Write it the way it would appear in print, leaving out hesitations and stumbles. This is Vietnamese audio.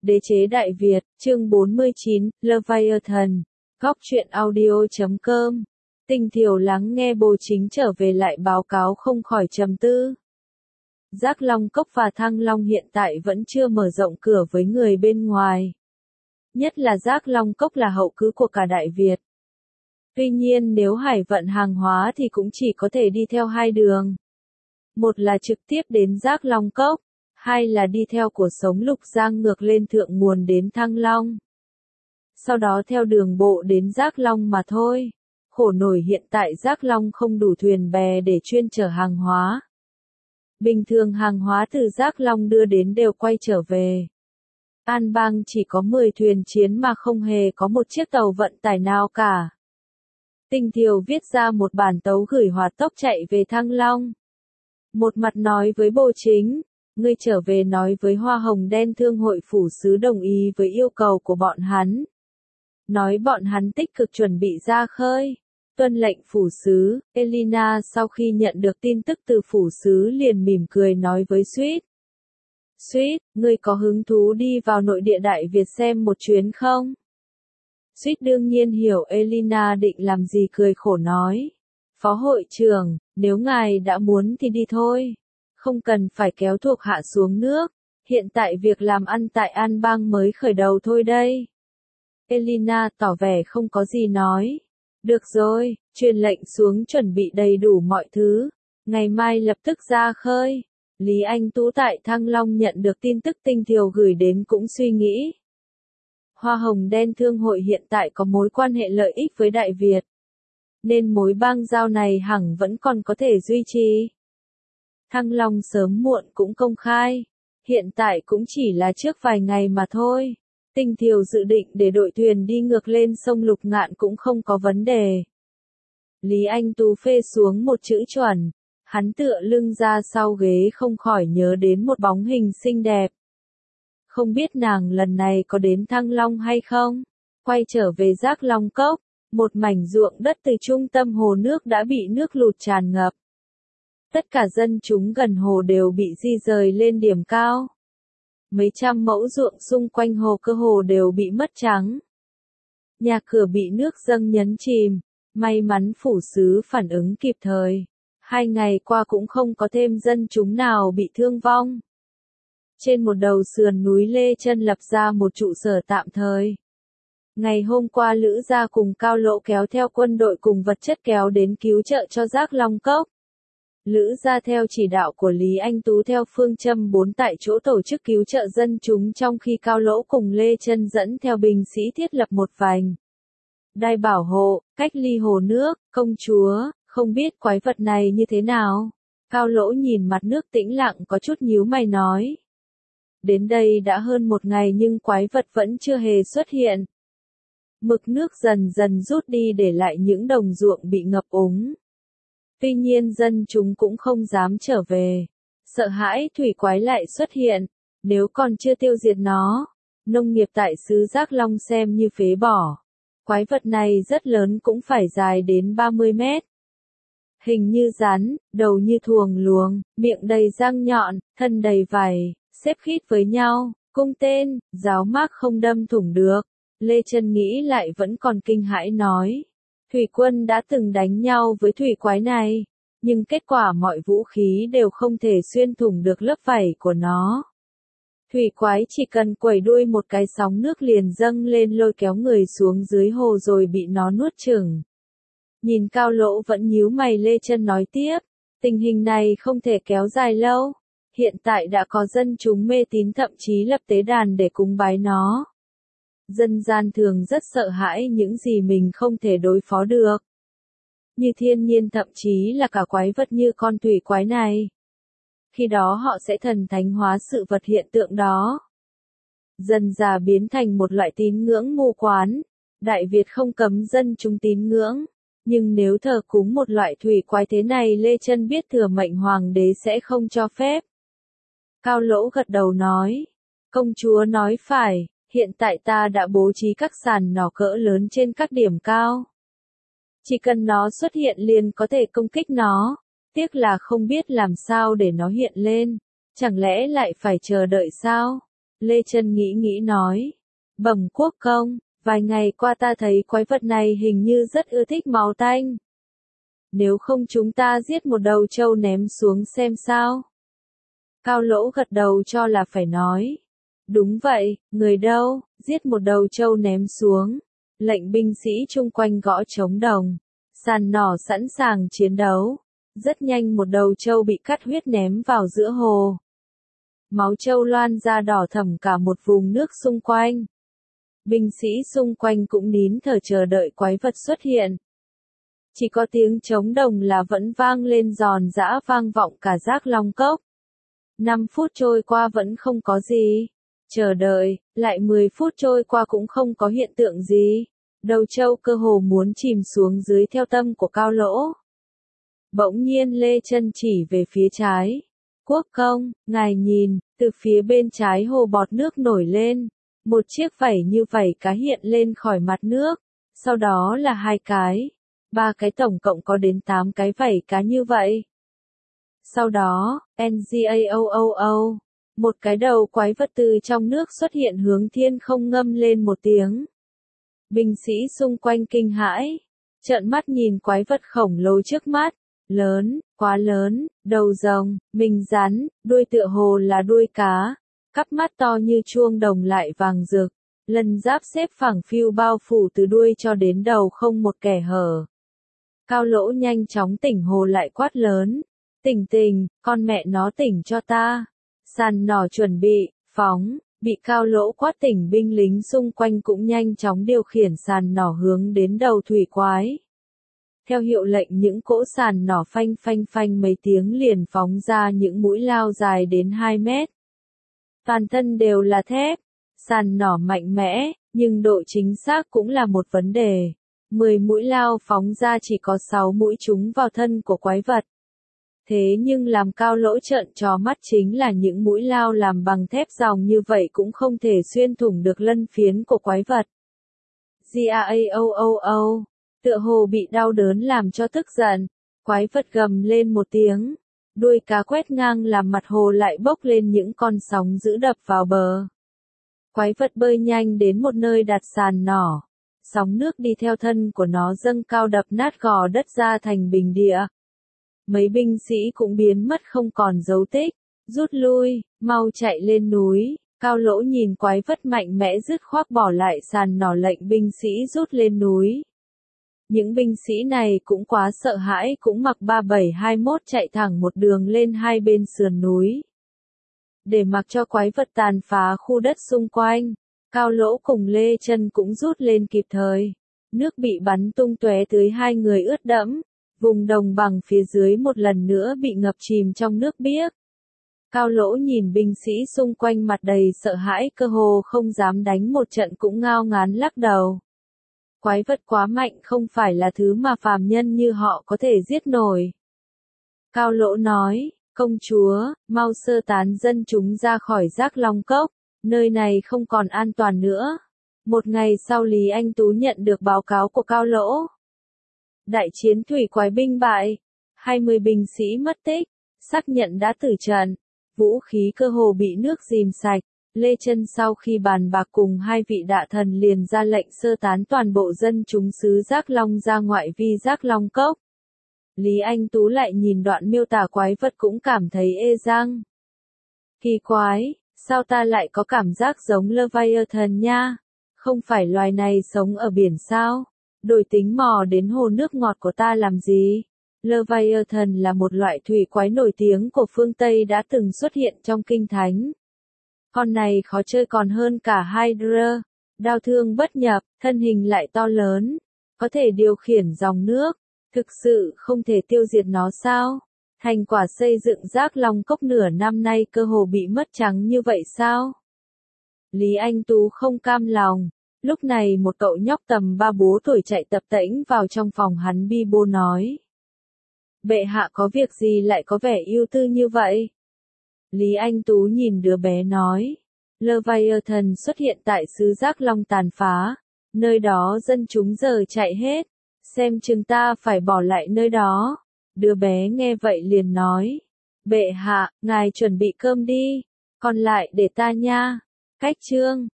Đế chế Đại Việt, chương 49, Leviathan, góc truyện audio.com. Tinh Thiều lắng nghe Bồ Chính trở về lại báo cáo không khỏi trầm tư. Giác Long Cốc và Thăng Long hiện tại vẫn chưa mở rộng cửa với người bên ngoài. Nhất là Giác Long Cốc là hậu cứ của cả Đại Việt. Tuy nhiên nếu hải vận hàng hóa thì cũng chỉ có thể đi theo hai đường. Một là trực tiếp đến Giác Long Cốc, hai là đi theo cuộc sống Lục Giang ngược lên thượng nguồn đến Thăng Long. Sau đó theo đường bộ đến Giác Long mà thôi. Khổ nổi hiện tại Giác Long không đủ thuyền bè để chuyên chở hàng hóa. Bình thường hàng hóa từ Giác Long đưa đến đều quay trở về. An Bang chỉ có 10 thuyền chiến mà không hề có một chiếc tàu vận tải nào cả. Tinh Thiều viết ra một bản tấu gửi hỏa tốc chạy về Thăng Long. Một mặt nói với Bồ Chính, ngươi trở về nói với Hoa Hồng Đen Thương hội phủ sứ đồng ý với yêu cầu của bọn hắn. Nói bọn hắn tích cực chuẩn bị ra khơi. Tuân lệnh phủ sứ. Elina sau khi nhận được tin tức từ phủ sứ liền mỉm cười nói với Sweet. Sweet, ngươi có hứng thú đi vào nội địa Đại Việt xem một chuyến không? Sweet đương nhiên hiểu Elina định làm gì, cười khổ nói. Phó hội trưởng, nếu ngài đã muốn thì đi thôi. Không cần phải kéo thuộc hạ xuống nước. Hiện tại việc làm ăn tại An Bang mới khởi đầu thôi đây. Elina tỏ vẻ không có gì nói. Được rồi, truyền lệnh xuống chuẩn bị đầy đủ mọi thứ. Ngày mai lập tức ra khơi. Lý Anh Tú tại Thăng Long nhận được tin tức Tinh Thiều gửi đến cũng suy nghĩ. Hoa Hồng Đen Thương hội hiện tại có mối quan hệ lợi ích với Đại Việt. Nên mối bang giao này hẳn vẫn còn có thể duy trì. Thăng Long sớm muộn cũng công khai. Hiện tại cũng chỉ là trước vài ngày mà thôi. Tinh Thiều dự định để đội thuyền đi ngược lên sông Lục Ngạn cũng không có vấn đề. Lý Anh Tú phê xuống một chữ chuẩn. Hắn tựa lưng ra sau ghế không khỏi nhớ đến một bóng hình xinh đẹp. Không biết nàng lần này có đến Thăng Long hay không? Quay trở về Giác Long Cốc, một mảnh ruộng đất từ trung tâm hồ nước đã bị nước lụt tràn ngập. Tất cả dân chúng gần hồ đều bị di rời lên điểm cao. Mấy trăm mẫu ruộng xung quanh hồ cơ hồ đều bị mất trắng. Nhà cửa bị nước dâng nhấn chìm, may mắn phủ sứ phản ứng kịp thời. 2 ngày qua cũng không có thêm dân chúng nào bị thương vong. Trên một đầu sườn núi Lê Chân lập ra một trụ sở tạm thời. Ngày hôm qua Lữ Gia cùng Cao Lỗ kéo theo quân đội cùng vật chất kéo đến cứu trợ cho Giác Long Cốc. Lữ Gia theo chỉ đạo của Lý Anh Tú theo phương châm 4 tại chỗ tổ chức cứu trợ dân chúng, trong khi Cao Lỗ cùng Lê Chân dẫn theo binh sĩ thiết lập một vành đai bảo hộ, cách ly hồ nước. Công chúa, không biết quái vật này như thế nào? Cao Lỗ nhìn mặt nước tĩnh lặng có chút nhíu mày nói. Đến đây đã hơn 1 ngày nhưng quái vật vẫn chưa hề xuất hiện. Mực nước dần dần rút đi để lại những đồng ruộng bị ngập úng. Tuy nhiên dân chúng cũng không dám trở về. Sợ hãi thủy quái lại xuất hiện. Nếu còn chưa tiêu diệt nó, nông nghiệp tại xứ Giác Long xem như phế bỏ. Quái vật này rất lớn, cũng phải dài đến 30 mét. Hình như rắn, đầu như thuồng luồng, miệng đầy răng nhọn, thân đầy vảy, xếp khít với nhau, cung tên, giáo mác không đâm thủng được. Lê Chân nghĩ lại vẫn còn kinh hãi nói. Thủy quân đã từng đánh nhau với thủy quái này, nhưng kết quả mọi vũ khí đều không thể xuyên thủng được lớp vảy của nó. Thủy quái chỉ cần quẩy đuôi một cái sóng nước liền dâng lên lôi kéo người xuống dưới hồ rồi bị nó nuốt chửng. Nhìn Cao Lỗ vẫn nhíu mày, Lê Chân nói tiếp, tình hình này không thể kéo dài lâu. Hiện tại đã có dân chúng mê tín thậm chí lập tế đàn để cúng bái nó. Dân gian thường rất sợ hãi những gì mình không thể đối phó được. Như thiên nhiên, thậm chí là cả quái vật như con thủy quái này. Khi đó họ sẽ thần thánh hóa sự vật hiện tượng đó. Dần dà biến thành một loại tín ngưỡng mù quáng. Đại Việt không cấm dân chúng tín ngưỡng. Nhưng nếu thờ cúng một loại thủy quái thế này, Lê Chân biết thừa mệnh hoàng đế sẽ không cho phép. Cao Lỗ gật đầu nói. Công chúa nói phải. Hiện tại ta đã bố trí các sàn nỏ cỡ lớn trên các điểm cao. Chỉ cần nó xuất hiện liền có thể công kích nó. Tiếc là không biết làm sao để nó hiện lên. Chẳng lẽ lại phải chờ đợi sao? Lê Chân nghĩ nghĩ nói. Bẩm quốc công, vài ngày qua ta thấy quái vật này hình như rất ưa thích máu tanh. Nếu không chúng ta giết một đầu trâu ném xuống xem sao. Cao Lỗ gật đầu cho là phải nói. Đúng vậy, người đâu, giết một đầu trâu ném xuống. Lệnh binh sĩ chung quanh gõ trống đồng. Sàn nỏ sẵn sàng chiến đấu. Rất nhanh một đầu trâu bị cắt huyết ném vào giữa hồ. Máu trâu loan ra đỏ thẫm cả một vùng nước xung quanh. Binh sĩ xung quanh cũng nín thở chờ đợi quái vật xuất hiện. Chỉ có tiếng trống đồng là vẫn vang lên giòn giã vang vọng cả Giác Long Cốc. 5 phút trôi qua vẫn không có gì. Chờ đợi, lại 10 phút trôi qua cũng không có hiện tượng gì. Đầu trâu cơ hồ muốn chìm xuống dưới theo tâm của Cao Lỗ. Bỗng nhiên Lê Chân chỉ về phía trái. Quốc công, ngài nhìn, từ phía bên trái hồ bọt nước nổi lên. Một chiếc vảy như vảy cá hiện lên khỏi mặt nước. Sau đó là 2 cái. 3 cái tổng cộng có đến 8 cái vảy cá như vậy. Sau đó, NGAOOO, một cái đầu quái vật từ trong nước xuất hiện hướng thiên không ngâm lên một tiếng. Binh sĩ xung quanh kinh hãi, trợn mắt nhìn quái vật khổng lồ trước mắt, lớn, quá lớn, đầu rồng, mình rắn, đuôi tựa hồ là đuôi cá, cắp mắt to như chuông đồng lại vàng rực, lân giáp xếp phẳng phiu bao phủ từ đuôi cho đến đầu không một kẻ hở. Cao Lỗ nhanh chóng tỉnh hồ lại quát lớn. Tỉnh, con mẹ nó tỉnh cho ta. Sàn nỏ chuẩn bị, phóng, bị Cao Lỗ quát tỉnh binh lính xung quanh cũng nhanh chóng điều khiển sàn nỏ hướng đến đầu thủy quái. Theo hiệu lệnh những cỗ sàn nỏ phanh phanh phanh mấy tiếng liền phóng ra những mũi lao dài đến 2 mét. Toàn thân đều là thép, sàn nỏ mạnh mẽ, nhưng độ chính xác cũng là một vấn đề. 10 mũi lao phóng ra chỉ có 6 mũi trúng vào thân của quái vật. Thế nhưng làm Cao Lỗ trợn tròn mắt chính là những mũi lao làm bằng thép dòng như vậy cũng không thể xuyên thủng được lân phiến của quái vật. GAAOOO, tựa hồ bị đau đớn làm cho tức giận, quái vật gầm lên một tiếng, đuôi cá quét ngang làm mặt hồ lại bốc lên những con sóng dữ đập vào bờ. Quái vật bơi nhanh đến một nơi đặt sàn nỏ, sóng nước đi theo thân của nó dâng cao đập nát gò đất ra thành bình địa. Mấy binh sĩ cũng biến mất không còn dấu tích, rút lui, mau chạy lên núi. Cao Lỗ nhìn quái vật mạnh mẽ dứt khoát bỏ lại sàn nỏ lệnh binh sĩ rút lên núi. Những binh sĩ này cũng quá sợ hãi cũng mặc 3721 chạy thẳng một đường lên hai bên sườn núi. Để mặc cho quái vật tàn phá khu đất xung quanh, Cao Lỗ cùng Lê Chân cũng rút lên kịp thời. Nước bị bắn tung tóe tưới hai người ướt đẫm. Vùng đồng bằng phía dưới một lần nữa bị ngập chìm trong nước biếc. Cao Lỗ nhìn binh sĩ xung quanh mặt đầy sợ hãi cơ hồ không dám đánh một trận cũng ngao ngán lắc đầu. Quái vật quá mạnh không phải là thứ mà phàm nhân như họ có thể giết nổi. Cao Lỗ nói, công chúa, mau sơ tán dân chúng ra khỏi Giác Long Cốc, nơi này không còn an toàn nữa. Một ngày sau Lý Anh Tú nhận được báo cáo của Cao Lỗ. Đại chiến thủy quái binh bại, 20 binh sĩ mất tích, xác nhận đã tử trận, vũ khí cơ hồ bị nước dìm sạch. Lê Chân sau khi bàn bạc cùng hai vị đạ thần liền ra lệnh sơ tán toàn bộ dân chúng xứ Giác Long ra ngoại vi Giác Long Cốc. Lý Anh Tú lại nhìn đoạn miêu tả quái vật cũng cảm thấy ê răng. Kỳ quái, sao ta lại có cảm giác giống Leviathan nha? Không phải loài này sống ở biển sao? Đổi tính mò đến hồ nước ngọt của ta làm gì? Leviathan là một loại thủy quái nổi tiếng của phương Tây đã từng xuất hiện trong kinh thánh. Con này khó chơi còn hơn cả Hydra, đao thương bất nhập, thân hình lại to lớn, có thể điều khiển dòng nước, thực sự không thể tiêu diệt nó sao? Thành quả xây dựng Giác Long Cốc nửa năm nay cơ hồ bị mất trắng như vậy sao? Lý Anh Tú không cam lòng. Lúc này một cậu nhóc tầm 3-4 tuổi chạy tập tễnh vào trong phòng hắn bi bô nói. Bệ hạ có việc gì lại có vẻ ưu tư như vậy? Lý Anh Tú nhìn đứa bé nói. Leviathan xuất hiện tại xứ Giác Long tàn phá. Nơi đó dân chúng giờ chạy hết. Xem chừng ta phải bỏ lại nơi đó. Đứa bé nghe vậy liền nói. Bệ hạ, ngài chuẩn bị cơm đi. Còn lại để ta nha. Khách chương